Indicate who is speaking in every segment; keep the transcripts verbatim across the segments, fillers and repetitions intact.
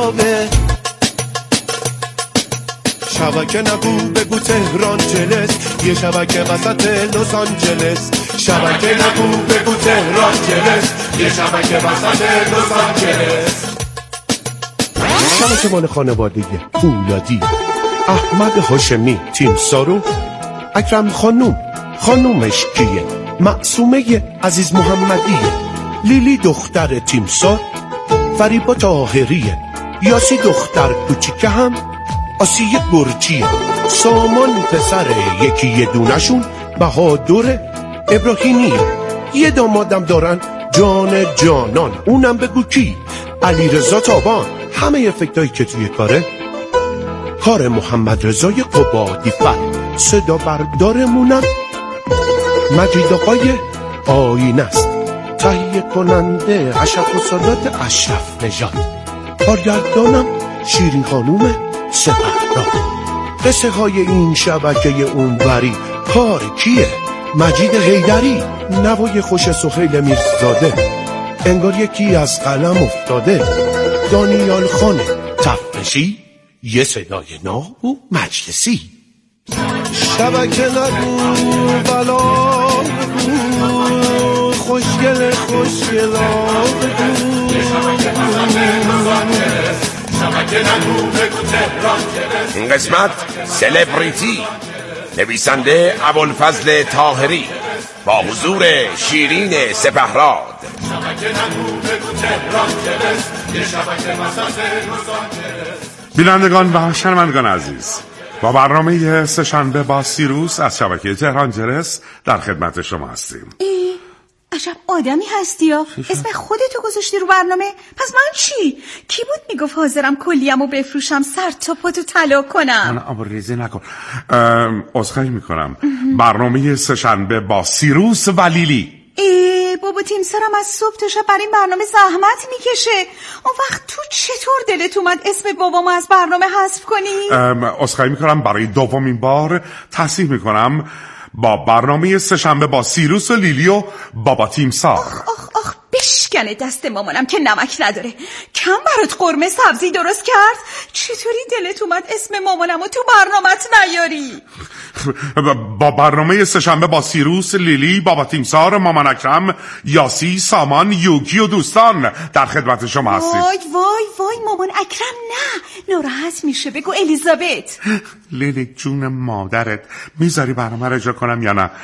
Speaker 1: خرابه. شبکه نگو بگو تهران جلس، یه شبکه وسط لس آنجلس. شبکه نگو بگو تهران جلس، یه شبکه وسط لس آنجلس. شبکه مال خانواده پولادی، احمد هاشمی تیمسارو، اکرم خانوم خانومش کیه، معصومه عزیز محمدیه، لیلی دختر تیمسار، فریبا طاهریه، یاسی دختر کوچیکه هم آسیه گرچیه، سامان پسر یکی یه دونشون بهادر ابراهیمیه. یه دامادم دارن جان جانان، اونم بگو کی؟ علیرضا تابان. همه افکتایی که توی کاره کار محمد رضای قبادی فر. صدا بردارمونم مجید آقای آینه است، تهیه کننده اشرف و سادات اشرف نژاد، کارگردانم شیرین خانوم سپهرا. قصه های این شبکه اونوری کار کیه؟ مجید حیدری. نوای خوش سهیل میرزاده، انگار یکی از قلم افتاده. دانیال خان تفرشی، یه صدای ناب و مجلسی. شبکه نگو بلا خوشگل خوشگلا،
Speaker 2: این قسمت سلبریتی، نویسنده ابوالفضل طاهری با حضور شیرین سپهراد.
Speaker 3: بینندگان و شنوندگان عزیز، با برنامه سه‌شنبه با سیروس از شبکه تهران جلس در خدمت شما هستیم.
Speaker 4: عجب آدمی هستی یا اسم خودتو گذاشتی رو برنامه. پس من چی؟ کی بود میگفت حاضرم کلیمو بفروشم سر تا پاتو طلا کنم؟
Speaker 3: من آب ریزی نکن. عذرخواهی میکنم. برنامه سه‌شنبه با سیروس و لیلی.
Speaker 4: ای بابا تیمسارم از صبح تا شب برای این برنامه زحمت میکشه. اون وقت تو چطور دلت اومد اسم بابامو از برنامه حذف کنی؟
Speaker 3: عذرخواهی میکنم. برای دومین بار تصحیح میکنم با برنامه سه‌شنبه با سیروس و لیلی و بابا تیمسار.
Speaker 4: آخ آخ آخ بشکنه دست مامانم که نمک نداره. کم برات قرمه سبزی درست کرد؟ چطوری دلت اومد اسم مامانمو تو برنامه‌ت نیاری؟
Speaker 3: با برنامه سه‌شنبه با سیروس، لیلی، بابا تیمسار، مامان اکرم، یاسی، سامان، یوگی و دوستان در خدمت شما هستیم.
Speaker 4: وای وای وای مامان اکرم نه، ناراحت میشه. بگو الیزابت.
Speaker 3: لیلی جون مادرت، میذاری برنامه رو اجرا کنم یا نه؟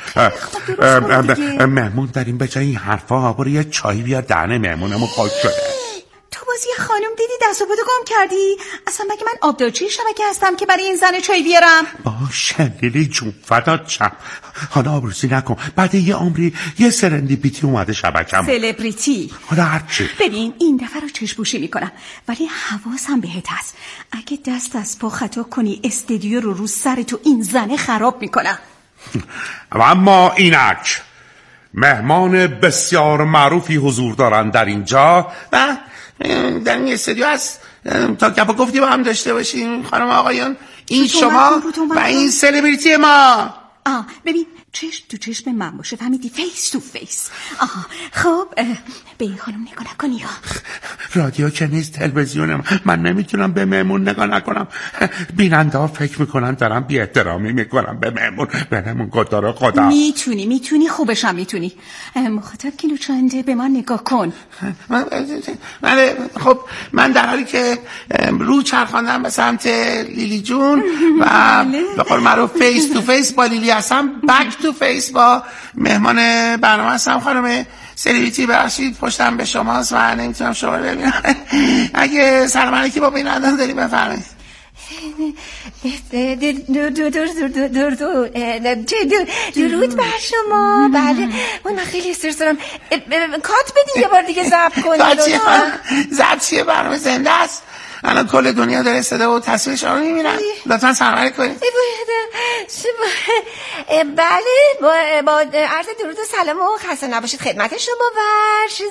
Speaker 3: مهمون داریم، به جای این حرفا برو یه چای بیار دهنه مهمونمون خاک شده.
Speaker 4: تو بازی خانم دیدی دست و پاتو گم کردی؟ اصلا مگه من آبدارچی شبکه هستم که برای این زن چای بیارم؟
Speaker 3: باشه لیلی جون فدات شم. حالا آبروزی نکن، بعد یه عمری یه سرندیپیتی اومده شبکم.
Speaker 4: سلبریتی.
Speaker 3: حالا هرچی.
Speaker 4: ببین این دفعه رو چشم‌پوشی میکنم، ولی حواسم بهت هست. اگه دست از پا خطا کنی استدیو رو رو سر تو این زنه خراب میکنم.
Speaker 3: و اما اینک مهمان بسیار معروفی حضور دارن در اینجا و در این استودیو هست. تا گپا گفتی با هم داشته باشیم خانم آقایان. این شما و این سلبریتی ما.
Speaker 4: آه ببین چشم تو چشم من باشه، فهمیدی؟ فیس تو فیس. آها خب به این خانم نگاه نکنی ها.
Speaker 3: رادیو که نیست، تلویزیونم، من نمیتونم به مهمون نگاه نکنم. بیننده ها فکر میکنن دارم بی احترامی میکنم به مهمون. برمون قدارا خدا.
Speaker 4: میتونی میتونی خوبشم میتونی. مخاطب کیلو چنده به من نگاه کن.
Speaker 5: من خب من در حالی که رو چرخاندم به سمت لیلی جون و به قول معروف فیس تو فیس با لیلی هستم، بک تو فیس با مهمان برنامه هستم. خانم سلبریتی ببخشید پشتم به شماست و نمیتونم شما رو ببینم. اگه سلام علیکی با بینندگان داری بفرمایید.
Speaker 6: درود بر شما. بله من خیلی استرس دارم. کات بدین یه بار دیگه ضبط کنید.
Speaker 5: ضبط چیه؟ برنامه زنده است. الان کل دنیا داره صدا و تصویر شما رو می‌بینن. لطفاً سلام علیک کنید.
Speaker 6: بله با, با عرض درود و سلام و خسته نباشید خدمت شما و چیز.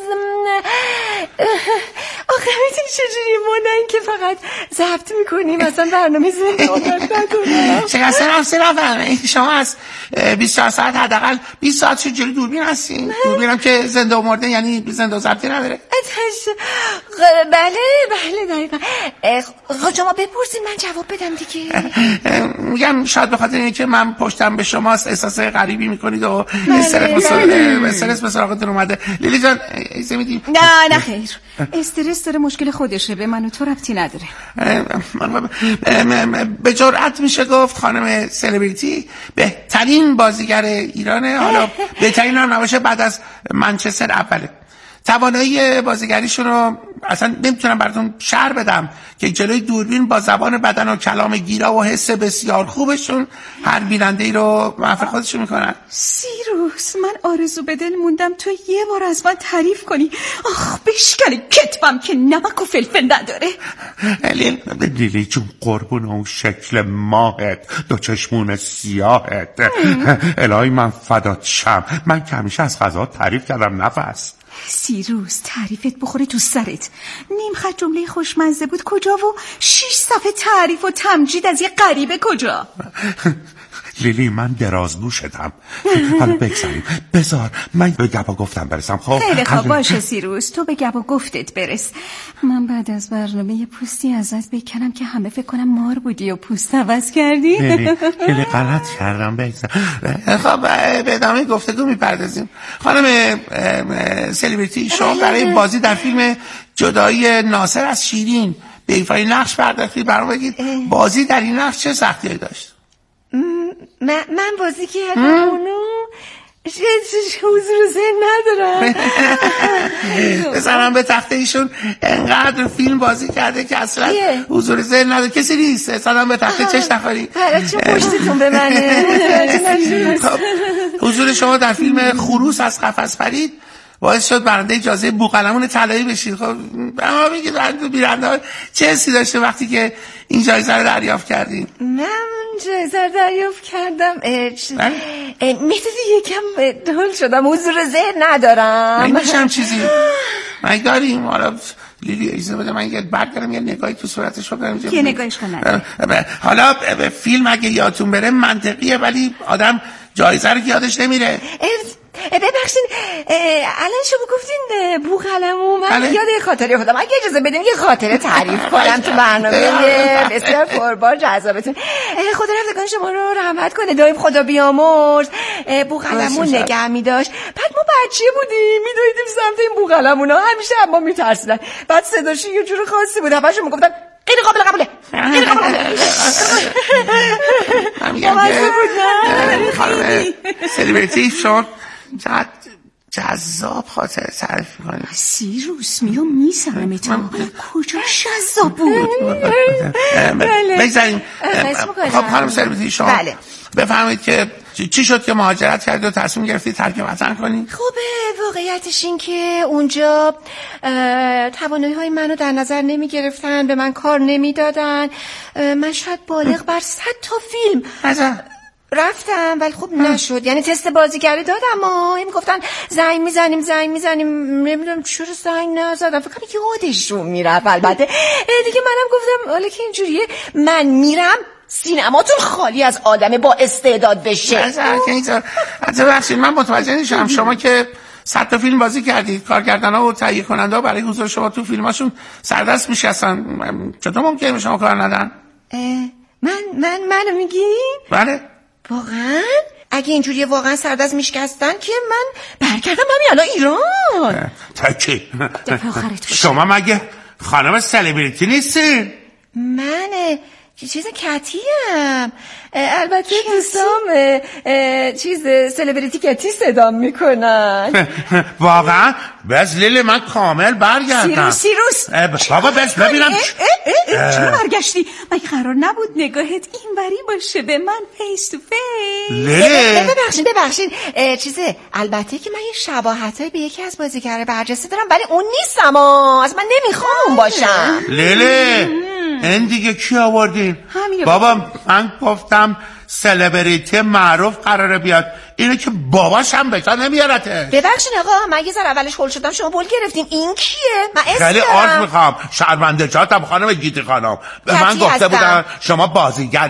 Speaker 6: آخه میتونی چجوری مونن که فقط ضبط میکنیم اصلا برنامه زنده ندارم.
Speaker 5: شکسته نفسی نفهمه. شما از بیست و چهار ساعت حداقل بیست ساعت چجوری دوربین هستین؟ دوربینم که زنده و مرده یعنی زنده و ضبطی نداره.
Speaker 6: بله بله دقیقا. خود شما بپرسین من جواب بدم دیگه.
Speaker 5: میگم شاید به خاطر اینکه من پشتم به شماست احساس غریبی میکنید و استرس به سراغتون اومده. لیلی جان ایزه میدیم؟
Speaker 4: نه نه خیر، استرس داره مشکل خودشه، به من و تو ربطی نداره.
Speaker 5: به جرئت میشه گفت خانم سلبریتی بهترین بازیگر ایرانه، حالا بهترین هم نباشه بعد از منچستر اوله. توانایی بازیگریشون رو اصلا نمیتونم براتون شرح بدم که جلوی دوربین با زبان بدن و کلام گیرا و حس بسیار خوبشون هر بیننده ای رو محو خودشون میکنن.
Speaker 4: سیروس من آرزو به دل موندم تو یه بار از من تعریف کنی. آخ بشکنه کتفم که نمک و فلفل نداره.
Speaker 5: لیل
Speaker 3: لیلی جون قربون اون شکل ماهت، دو چشمون سیاهت، الهی من فدات شم. من که همیشه از غذا تعریف کردم نفس.
Speaker 4: سیروس تعریفت بخوره تو سرت. نیم خط جمله خوشمزه بود کجا و شیش صفحه تعریف و تمجید از یه غریبه کجا؟
Speaker 3: لیلی من درازگوشتم. حالا بگذاریم، بذار من به گپ و گفتم برسم. خب
Speaker 4: خیلی خوب باشه سیروس، تو به گپ و گفتت برس. من بعد از برنامه یه پوستی ازت بکنم که همه فکر کنم مار بودی و پوست عوض کردی.
Speaker 3: لیلی خیلی غلط کردم. بگذار
Speaker 5: خب به ادامه گفتگو میپردازیم. خانم سلبریتی شما برای بازی در فیلم جدایی ناصر از شیرین به ایفای نقش پرداختید. برام بگید بازی در این نقش چه سختی‌هایی داشت؟
Speaker 6: من من بازی کردم اونو حضور ذهن ندارم.
Speaker 5: بزنم به تخته ایشون انقدر فیلم بازی کرده که اصلا حضور ذهن نداره. کسی نیست بزنم به تخته چش نخوری.
Speaker 6: برای چه پشتتون به منه؟
Speaker 5: حضور شما در فیلم خروس از قفس پرید باعث شد برنده جایزه بوقلمون طلایی بشید. خب اما بگید برنده چه حسی داشته وقتی که این جایزه رو دریافت کردین؟
Speaker 6: من جایزه رو دریافت کردم میتونی یکم دول شدم، حضور ذهن ندارم.
Speaker 5: نمیشم چیزی من داریم. حالا لیلی ایزه بده من یه برگردم یه نگاهی تو صورتش بکنم.
Speaker 4: یه نگاهش کنم.
Speaker 5: حالا فیلم اگه یادتون بره منطقیه ولی آدم جایزه رو یادش نمیره.
Speaker 6: ببخشین الان شما گفتین بوقلمون، من یاد یه خاطره افتادم. اگه اجازه بدین یه خاطره تعریف کنم تو برنامه بسیار پربار جذابتون. خدا رفتگان شما رو رحمت کنه، دایم خدا بیامرز. بوقلمون نگه می‌داشت. بعد ما بچه بودیم میدویدیم سمت این بوقلمونا، همیشه اما میترسیدن. بعد صداش یه جور خاصی بود، همشون میگفتن غیر قابل قبوله غیر قابل قبوله.
Speaker 5: خانم سلبریتی شما چقدر جذاب خاطر تعریف میکنه.
Speaker 4: سیروس میام میسرم تو کجا جذاب بود.
Speaker 5: بگذاریم. خب خانم سلبریتی شما
Speaker 6: بله
Speaker 5: بفرمایید که چی شد که مهاجرت کردید و تصمیم گرفتید ترک وطن کنید؟
Speaker 6: خوبه واقعیتش این که اونجا توانایی های منو در نظر نمی گرفتن، به من کار نمی دادن. من شاید بالغ بر صد تا فیلم
Speaker 5: مثلا
Speaker 6: رفتم ولی خوب نشد. یعنی تست بازیگری دادم اما این گفتن زنگ میزنیم زنگ میزنیم نمیدونم چرا زنگ نزدم، فکر کنم یادشون میرفت. البته دیگه منم گفتم حالا که اینجوریه من میرم سینماتون خالی از آدم با استعداد بشه.
Speaker 5: حتی بخشید من متوجه نشم شما که صد تا فیلم بازی کردید، کارگردان‌ها و تهیه کننده ها برای حضور شما تو فیلماشون سردست میشستن، چطور ممکنه به شما کار ندن؟
Speaker 6: من من منو میگی؟
Speaker 5: بله
Speaker 6: واقعا اگه اینجوریه واقعا سردست میشکستن که من برگردم همین الان ایران.
Speaker 3: تکی شما مگه خانم سلبریتی نیستی؟
Speaker 6: من چیز کتیم. البته دوستام چیز سلبریتی کتی صدام میکنن.
Speaker 3: واقعا؟ بس لیلی من کامل برگردم.
Speaker 4: سیروس
Speaker 3: سیروس بابا بس ببینم
Speaker 4: چرا برگشتی؟ مگه قرار نبود نگاهت این وری باشه به من فیس تو فیس؟
Speaker 3: لیلی
Speaker 6: ببخشید ببخشید چیزه البته که من یه شباهتایی به یکی از بازیگر برجسته دارم ولی اون نیستم. از من نمیخوام اون باشم.
Speaker 3: لیلی این دیگه کی آوردین؟ بابا من گفتم سلبریتی معروف قراره بیاد، اینه که باباش هم بهتر نمیارته.
Speaker 6: ببخشین آقا من یه ذره اولش هول شدم شما بول گرفتین. این کیه؟ من اسم
Speaker 3: خیلی عرض میخوام شرمنده جاتم خانم گیتی خانم به من گفته بودن شما بازیگری.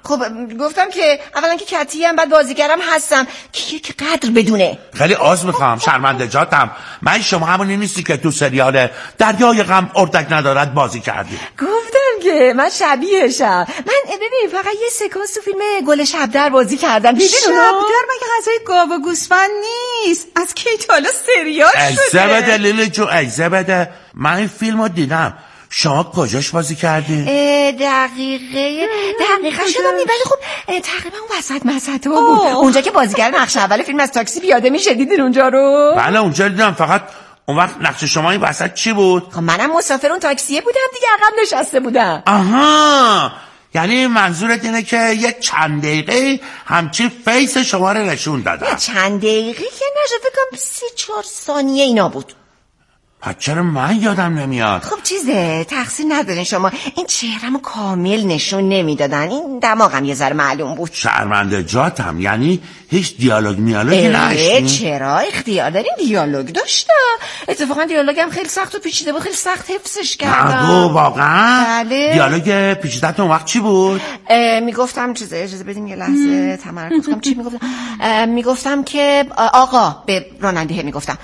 Speaker 6: خب گفتم که اولا که کتی هم بعد بازیگرم هستم که یک قدر بدونه. خیلی
Speaker 5: عذر میخوام شرمنده جاتم، من شما همونی نیستی که تو سریال دریای غم اردک ندارد بازی کردی.
Speaker 6: گفتم که من شبیهشم. من ببین فقط یه سکانس تو فیلم گل شبدر بازی کردم. دیدین اونو؟
Speaker 4: شبدر مگه غذای گاو و گوسفند نیست؟ از کی تا حالا سریال شده؟
Speaker 5: اجزه بده لیلی جو، اجزه بده. من این فیلمو دیدم. شما کجاش بازی کردی؟
Speaker 6: دقیقه دقیقه شدم ولی خب تقریبا اون وسط مسطا بود. اونجا که بازیگر نقش اول فیلم از تاکسی پیاده میشه، دیدین اونجا رو؟
Speaker 5: بله اونجا دیدم. فقط اون وقت نقش شما این وسط چی بود؟
Speaker 6: خب منم مسافر اون تاکسیه بودم دیگه، عقب نشسته بودم.
Speaker 5: آها، یعنی منظورت اینه که یک چند دقیقه همچی فیس شما رو نشون دادن؟
Speaker 6: چند دقیقه که نشه، فکر کنم سی چهار ثانیه اینا بود.
Speaker 5: پس چرا من یادم نمیاد؟
Speaker 6: خب چیزه تقصیر ندارین شما، این چهرمو کامل نشون نمیدادن، این دماغم یه ذره معلوم بود.
Speaker 5: شرمنده جاتم، یعنی هیچ دیالوگ میالوگی نشین؟
Speaker 6: چرا اختیار دارین دیالوگ داشتم. اتفاقا دیالوگم خیلی سخت و پیچیده بود، خیلی سخت حفظش کردم.
Speaker 5: نگو واقعا؟
Speaker 6: بله.
Speaker 5: دیالوگ پیچیدت اون وقت چی بود؟
Speaker 6: میگفتم چیزه، اجازه بدین یه لحظه تمرکز کنم. چی میگفتم؟ میگفتم که آقا، به راننده میگفتم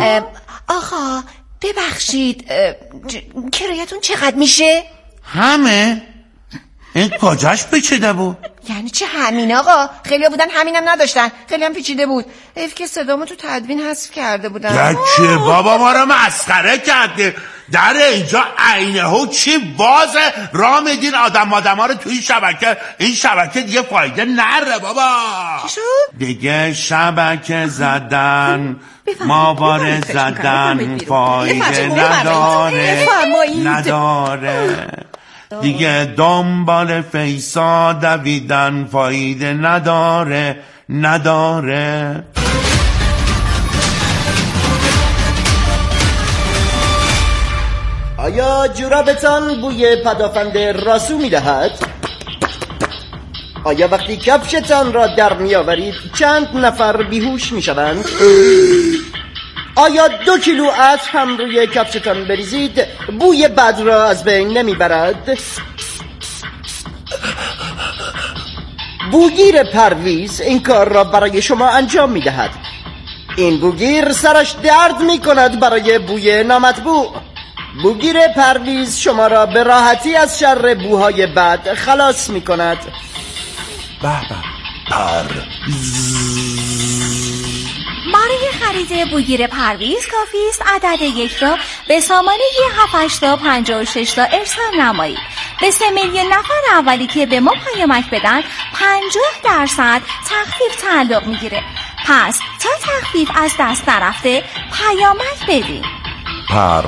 Speaker 6: آقا ببخشید کرایتون چقدر میشه؟
Speaker 5: همه؟ این کجاش پیچیده بود؟
Speaker 6: یعنی چه همین آقا؟ خیلی بودن همینم نداشتن، خیلی هم پیچیده بود. حیف که صدامو تو تدوین حذف کرده بودن.
Speaker 5: یکی بابا ما رو مسخره کرده. در اینجا عینه ها چی بازه را میدین آدم آدم ها رو توی شبکه. این شبکه دیگه فایده نره بابا.
Speaker 6: چی شد؟
Speaker 5: دیگه شبکه زدن ماواره زدن فایده نداره نداره دیگه دنبال فیسا دویدن فایده نداره نداره.
Speaker 7: آیا جورابتان بوی پدافند راسو میدهد؟ آیا وقتی کفشتان را در میآورید چند نفر بیهوش میشوند؟ آیا دو کیلو عطر هم روی کفشتان بریزید بوی بد را از بین نمیبرد؟ بوگیر پرویز این کار را برای شما انجام میدهد. این بوگیر سرش درد میکند برای بوی نامطبوع. بوگیر پرویز شما را به راحتی از شر بوهای بد خلاص میکند.
Speaker 5: به به پر
Speaker 8: برای خرید بوگیر پرویز کافی است عدد یک را به سامانه هفت هشت پنج شش تا ارسال نمایید. به سه میلیون نفر اولی که به ما پیامک بدن پنجاه درصد تخفیف تعلق میگیره. پس تا تخفیف از دست نرفته پیامک بدین.
Speaker 5: پر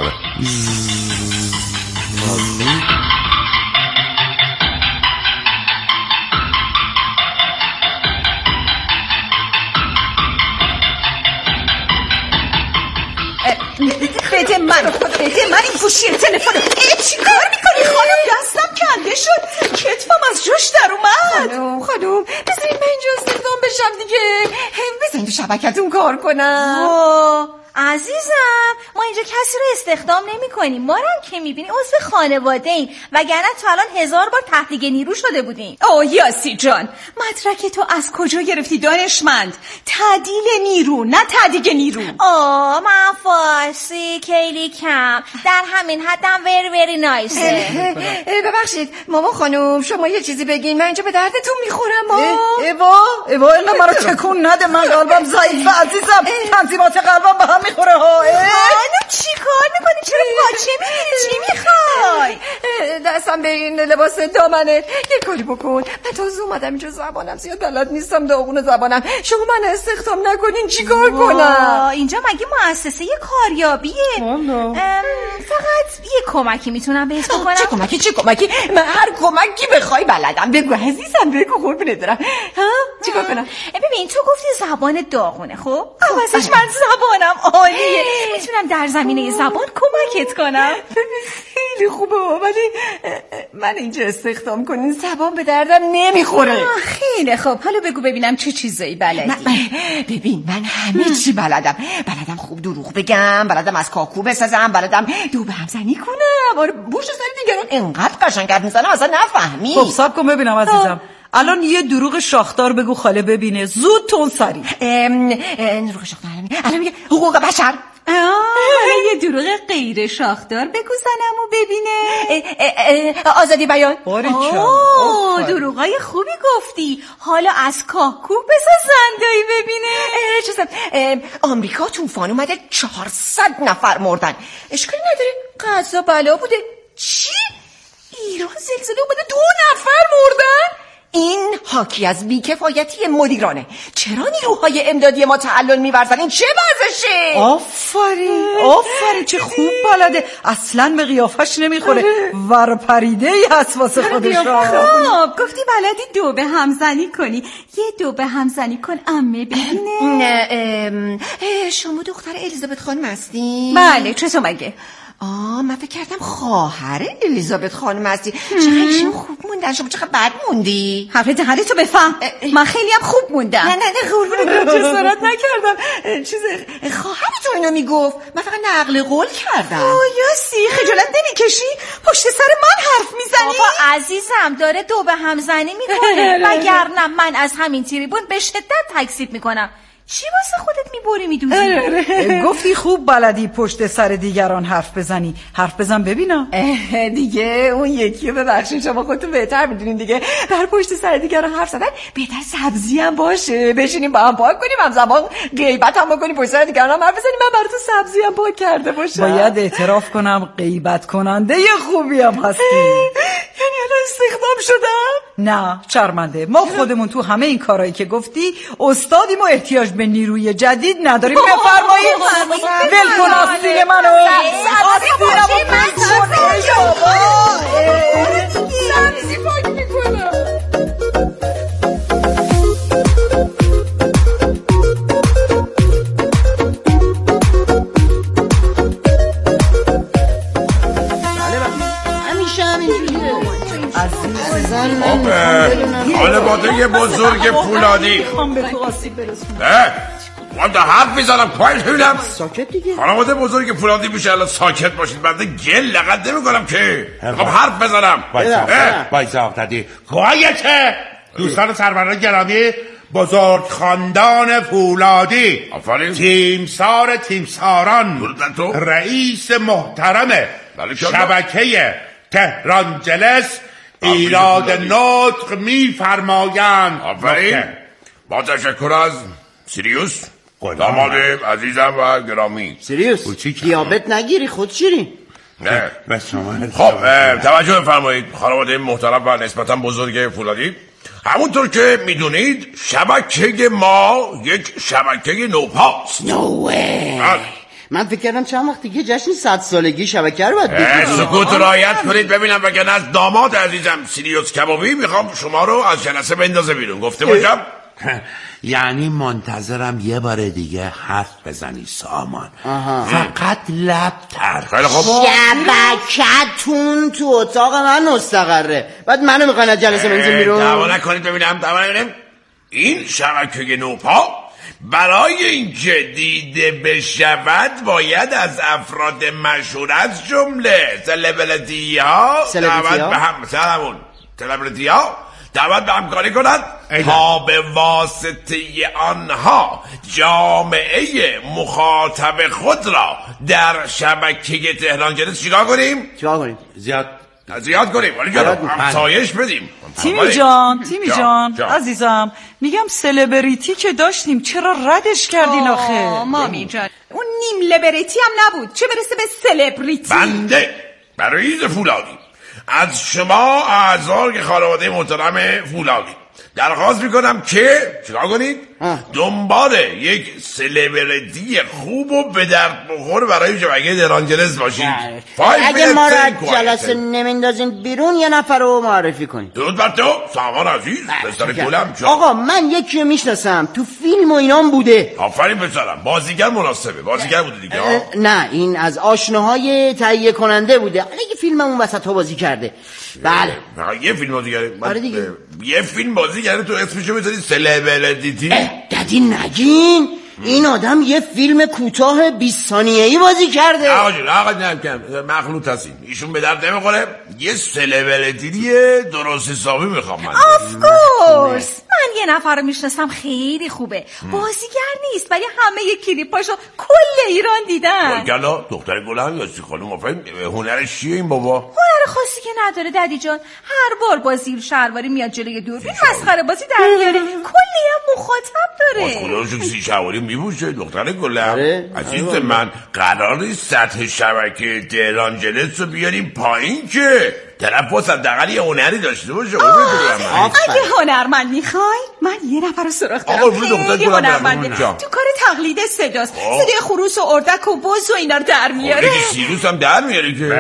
Speaker 4: بده من بده من این گوشی تلفن. ای چی کار میکنی خانم؟ دستم کنده شد، کتفم از جوش در اومد.
Speaker 6: خانم خانم بذارید من اینجا استخدام بشم دیگه، بذارید تو شبکتون کار کنم.
Speaker 8: عزیزم ما اینجا کسی رو استخدام نمی کنیم، ما رو هم که میبینی عضو خانواده ایم، وگرنه تو الان هزار بار تحت نیرو شده بودیم.
Speaker 4: اوه یاسی جان، مدرک تو از کجا گرفتی دانشمند؟ تعدیل نیرو نه تدیگ نیرو.
Speaker 8: آه من فارسی کلی کم، در همین حدم وری وری نایسه.
Speaker 6: ببخشید ماما خانم شما یه چیزی بگین، من اینجا به دردتون میخورم.
Speaker 4: ایوا ایوا اینا منو تکون نده، من قلبم ضعیفه عزیزم، تنظیمات قلبم به هم میخوره ها.
Speaker 8: خانم چی کار میکنی؟ چرا پاچه میگیری؟ چی میخوای؟
Speaker 6: دستم به این لباس دامنه یه کاری بکن. من تازه اومدم اینجا، زبانم زیاد بلد نیستم، داغون زبانم. شما من استخدام نکنین چی کار کنم؟
Speaker 8: اینجا مگه مؤسسه کاریابیه؟ فقط یه کمکی میتونم بهت بکنم.
Speaker 6: چه کمکی چه کمکی؟ من هر کمکی بخوای بلدم. بگو عزیزم بگو، قربونت برم. ها چی کار کنم؟
Speaker 8: ببین تو گفتی زبان داغونه، خب واسش من زبانم عالیه، میتونم در زمینه زبان کمکت کنم.
Speaker 6: خیلی خوبه ولی من اینجا استخدام کنین زبان به دردم نمیخوره.
Speaker 4: خیلی خوب، حالا بگو ببینم چه چیزایی بلدی.
Speaker 6: من ببین من همه چی بلدم. بلدم خوب دروغ بگم، بلدم از کاکو بسازم، بلدم دو به هم زنی کنم. آره بوش سر دیگران انقدر قشنگ حرف میزنم اصلا نفهمی.
Speaker 4: خب صبر کن ببینم عزیزم.
Speaker 9: الان یه دروغ شاخدار بگو خاله ببینه. زود تون سری.
Speaker 6: دروغ شاخدار الان میگه حقوق بشر.
Speaker 4: حالا یه دروغ غیر شاخدار بگو زنمو ببینه.
Speaker 6: آزادی بیان.
Speaker 4: اوه دروغای خوبی گفتی. حالا از کاکو بسا زندایی ببینه.
Speaker 6: چیزم آمریکا طوفان اومده چهارصد نفر مردن. اشکالی نداره قضا بلا بوده. چی؟ ایران زلزله اومده دو نفر مردن؟ این حاکی از بیکفایتی مدیرانه. چرا نیروهای امدادی ما تعلل می‌ورزن؟ این چه وضعشه؟
Speaker 9: آفرین آفرین چه خوب بلده. اصلا به قیافش نمیخوره. ورپریده ای هست واسه خودش.
Speaker 4: خب گفتی بلدی دو به همزنی کنی. یه دو به همزنی کن عمه ببینه.
Speaker 6: نه شما دختر الیزابت خانم هستی؟
Speaker 4: بله چطور مگه؟
Speaker 6: آه من فکر کردم خواهر الیزابت خانم هستی. چقدر خوب موندن. شما چقدر بد موندی.
Speaker 4: حرف دهنتو بفهم. من خیلی هم خوب موندم.
Speaker 6: نه نه نه قربونت جسارت نکردم. چیز خواهرتون اینو میگفت. من فقط نقل قول کردم.
Speaker 4: آه یاسی خجالت نمیکشی؟ پشت سر من حرف میزنی؟
Speaker 8: بابا عزیزم داره دو به همزنی میکنه. وگرنه من از همین تریبون به شدت تکذیب میکنم. چی واسه خودت میبری میدوزی؟
Speaker 9: گفتی خوب بلدی پشت سر دیگران حرف بزنی. حرف بزن ببینم.
Speaker 6: دیگه اون یکی ببخشید شما خودتون بهتر میدونین دیگه. در پشت سر دیگران حرف زدن بهتر سبزی هم باشه. بشینیم با هم پاک کنیم همزمان غیبت هم بکنیم پشت سر دیگران هم حرف بزنیم. من براتون سبزی هم پاک کرده باشم.
Speaker 9: باید اعتراف کنم غیبت کننده یه خوبی هم هستی.
Speaker 6: یعنی الان استخدام شدم؟
Speaker 9: نه شرمنده. ما خودمون تو همه این کارهایی که گفتی استادیم و احتیاج به نیروی جدید نداریم. بفرمایید ول کن آستین منو. آستین
Speaker 6: سبزی پاک میکنم. همیشه همینجوریه.
Speaker 2: خانواده بزرگ فولادی. نه من در حرف میزنم پایل ببینم.
Speaker 7: ساکت دیگه.
Speaker 2: خانواده بزرگ فولادی میشه الان ساکت باشید. بنده گل لقد نمی کنم که خب حرف بزنم.
Speaker 3: بایزا افتادی قایته دوستان سروران گرامی بزرگ خاندان فولادی.
Speaker 2: آفرین.
Speaker 3: تیمسار تیمساران رئیس محترم شبکه تهران جلس ایراد نطق میفرمایند.
Speaker 2: آفرین. با تشکر از سیریوس داماد عزیزم و گرامی.
Speaker 7: سیریوس دیابت نگیری خود شیرین.
Speaker 2: نه خب توجه بفرمایید خانواده محترم و نسبتا بزرگ فولادی. همونطور که میدونید شبکه ما یک شبکه نوپاست.
Speaker 7: نوه من فکر کردم چند وقت دیگه جشن صد سالگی شبکه رو باید بگیریم.
Speaker 2: سکوت رعایت کنید ببینم. وگرنه از داماد عزیزم سیریوس کبابی میخوام شما رو از جلسه بندازه بیرون. گفته باشم
Speaker 3: یعنی منتظرم یه بار دیگه حرف بزنی سامان.
Speaker 7: آها.
Speaker 3: فقط لب تر.
Speaker 2: خیلی خوب.
Speaker 7: شبکتون تو اتاق من مستقره. بعد منو میخواین از جلسه بنزین بیرون.
Speaker 2: دعوا نکنید ببینم. دعوا نکنید. این شبکه نوپا برای اینکه دیده بشود باید از افراد مشهور از جمله سلبریتی ها دعوت به هم سلامون سلبریتی ها دعوت به همکاری کنند تا به واسطه آنها جامعه مخاطب خود را در شبکه تهران جلس چیکار کنیم؟
Speaker 7: چیکار کنیم؟
Speaker 3: زیاد
Speaker 2: زیاد کنیم. ولی جناب همسایش بدیم.
Speaker 9: تیمی جان تیمی جان, جان عزیزم میگم سلبریتی که داشتیم چرا ردش کردین آخه؟
Speaker 4: مامی جان اون نیم لبریتی هم نبود چه برسه به سلبریتی.
Speaker 2: بنده رئیس فولادی از شما اعضای خانواده محترم فولادی درخواست میکنم که چیکار کنید؟ دنبال یک سلبریتی خوب و به درد بخور برای شبکه تهران جلس باشید.
Speaker 7: اگه ما را جلسه نمیندازین بیرون یه نفر رو معرفی کنید.
Speaker 2: درود بر تو سامان عزیز بستر کلم.
Speaker 7: آقا من یکی رو میشناسم تو فیلم و اینام بوده.
Speaker 2: آفرین بسرم بازیگر مناسبه. بازیگر بوده دیگه.
Speaker 7: نه این از آشناهای تهیه کننده بوده. اگه فیلم اون وسط ها بازی کرده. بله
Speaker 2: یه فیلم بازی کرده.
Speaker 7: آره دیگه.
Speaker 2: یه فیلم بازی کرده تو اسمشو بذارید سلبریتی.
Speaker 7: دادی نگین این آدم یه فیلم کوتاه بیست ثانیه‌ای بازی کرده.
Speaker 2: آقا جون آقا نمی‌کنم مخلوط هستیم. ایشون به درد نمیخوره. یه سلبریتیه درست حسابی میخوام من.
Speaker 8: آف کورس. من یه نفر رو میشناسم خیلی خوبه. بازیگر نیست ولی همه کلیپاشو کل ایران دیدن.
Speaker 2: گلا دختر گلم یاسی خانم آفرین. هنرش چیه این بابا؟
Speaker 8: هنر خاصی که نداره ددی جان. هر بار با زیر شلواری میاد جلوی دوربین مسخره بازی در میاره. کلی هم مخاطب داره.
Speaker 2: خودشون سی شلواری میپوشه دختر گلم. عزیز من قراره سطح شبکه تهران جلس رو بیاریم پایین که طرف واسه دقیقا یه هنری داشته باشه.
Speaker 4: اگه هنرمند میخوای من یه نفر رو سراغ دارم خیلی هنرمنده تو کار تقلید صداست. صدای خروس و اردک و بز و اینا رو در میاره.
Speaker 2: سیروس هم در میاره که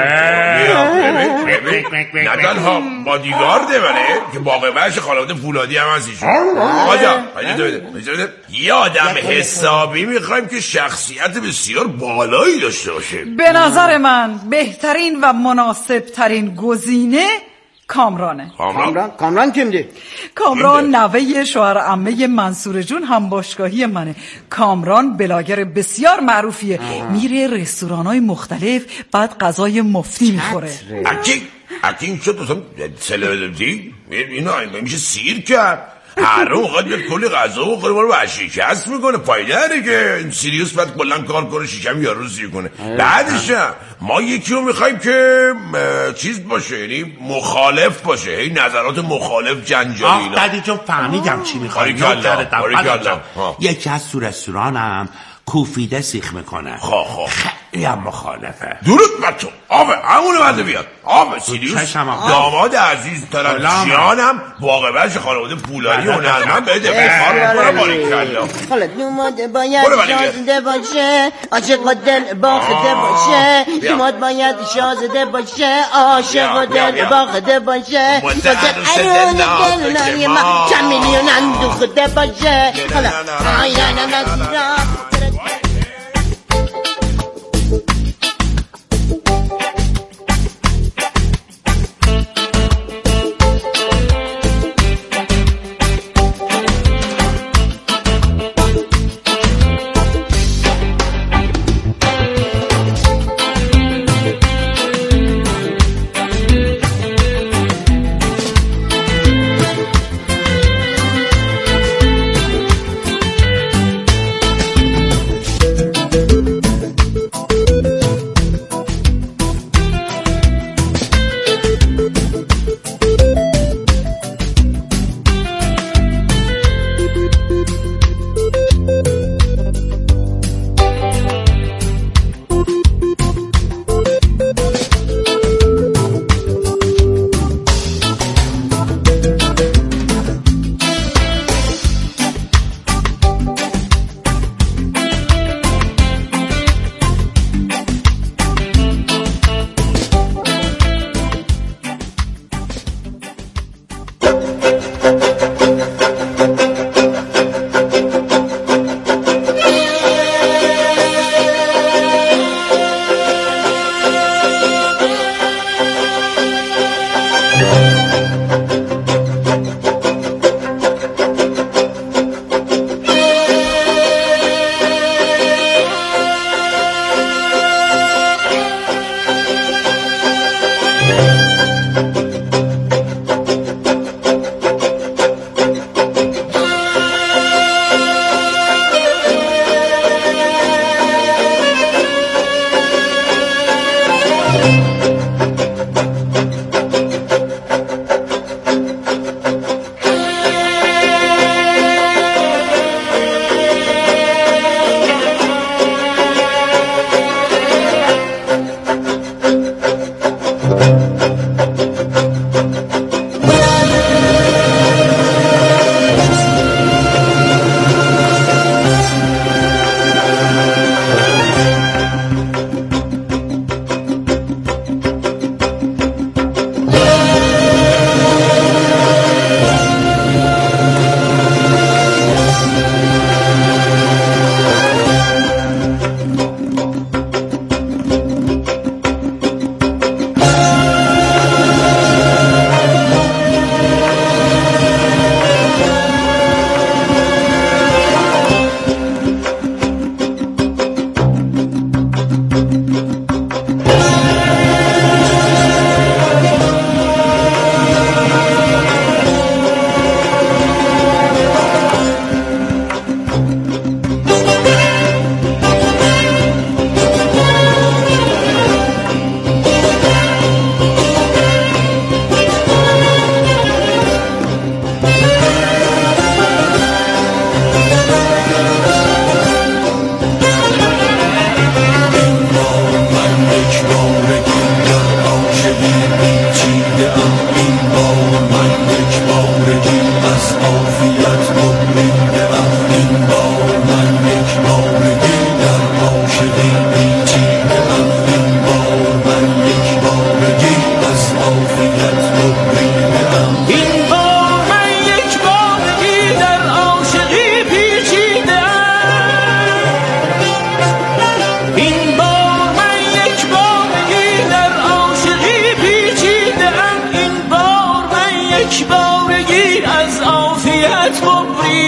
Speaker 2: نه تنها بادیگارده بله که باقی بخش خانواده فولادی هم هست ایشون. آجا یه آدم حسابی میخوایم که شخصیت بسیار بالایی داشته باشه.
Speaker 9: به نظر من بهترین و مناسب ترین گزینه کامرانه.
Speaker 7: کامران؟ کامران کیمده؟
Speaker 9: کامران نوه شوهر عمه منصور جون هم باشگاهی منه. کامران بلاگر بسیار معروفیه. میره رستورانای مختلف بعد غذای مفتی میخوره.
Speaker 2: اکی اکی این شد اصلا سلبریتی اینا میشه سیر کرد. هر رو وقت بیاد کلی غذا و خیلی بارو شکست میکنه. پایده هره که این سیریوس باید کلن کار کنه شیشم یارو سیر کنه. بعدش ما یکی رو میخواییم که چیز باشه یعنی مخالف باشه. هی نظرات مخالف جنجالی اینا.
Speaker 3: آه ددی جون فهمیدم چی میخوایی. یکی از تو رستورانم کوفیده سیخ میکنه.
Speaker 2: خواه خواه
Speaker 3: خیلی هم مخالفه.
Speaker 2: درود بر تو. آبه همونه بنده بیاد. آبه سیریوس داماد عزیز ترم جانم واقع برش خانواده پولاری و نرمن بهده بخار میکنه باریکلا.
Speaker 7: حالا دوماد باید شازده باشه عاشق و دل باخته باشه. دوماد باید شازده باشه عاشق و دل باخته باشه. ارون دل نای ما چند میلیون اندوخته باشه. حالا آیان نزیرا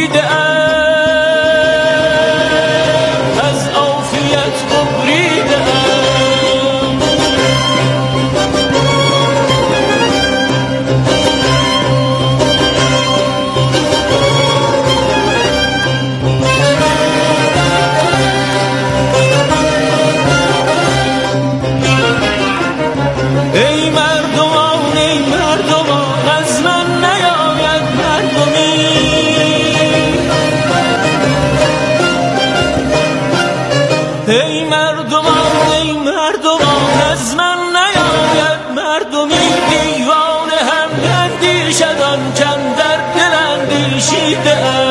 Speaker 10: بریده از عافیت ببریده ای مردمان ای مردمان از من نیاید مردمی ای مردمان ای مردمان از من نیاید مردمی دیوانه هم اندیشدان کم در دل اندیشیده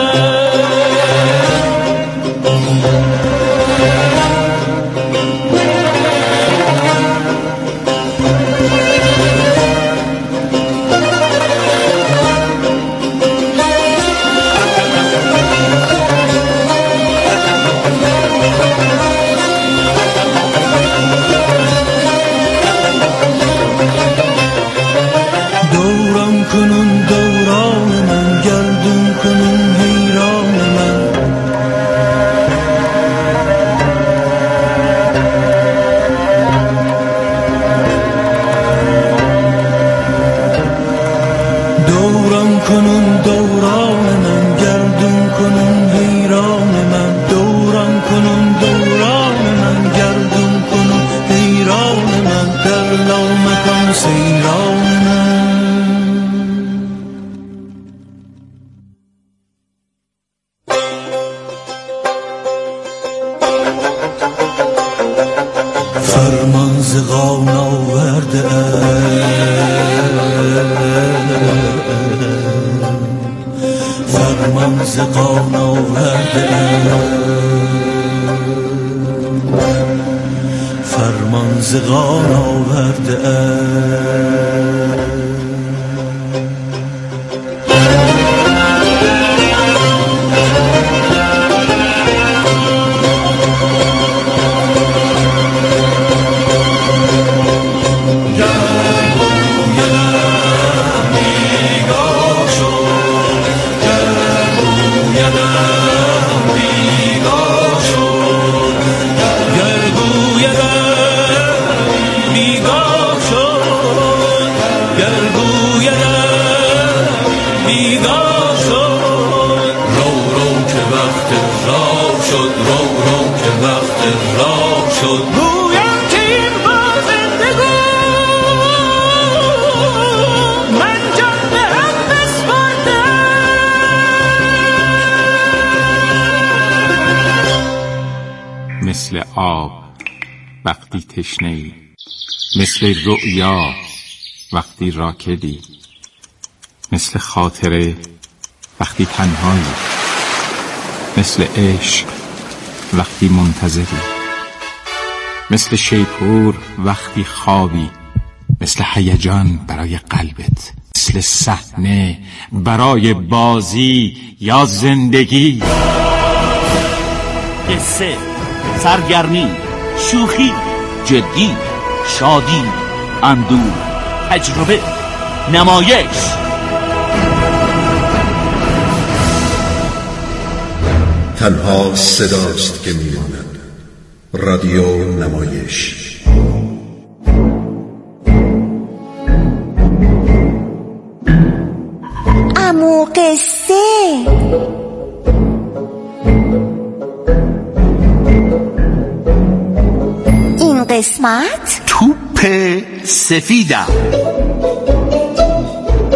Speaker 10: دوران کنون دوران من گردون کنون حیران من دوران کنون دوران من گردون کنون حیران من دوران کنون دوران من گردون کنون حیران من در لامکان سیران من فرمان ز قان آورده فرمان ز قان آورده فرمان ز قان آورده
Speaker 11: مثل آب وقتی تشنه‌ای، مثل رؤیا وقتی راکدی، مثل خاطره وقتی تنهایی، مثل عشق وقتی منتظری، مثل شیپور وقتی خوابی، مثل هیجان برای قلبت، مثل صحنه برای بازی یا زندگی.
Speaker 12: قصه، سرگرمی، شوخی، جدی، شادی، اندوه، تجربه، نمایش.
Speaker 13: تنها صداست که میماند. رادیو نمایش.
Speaker 6: عمو قصه. این قسمت
Speaker 12: توپ سفیدم.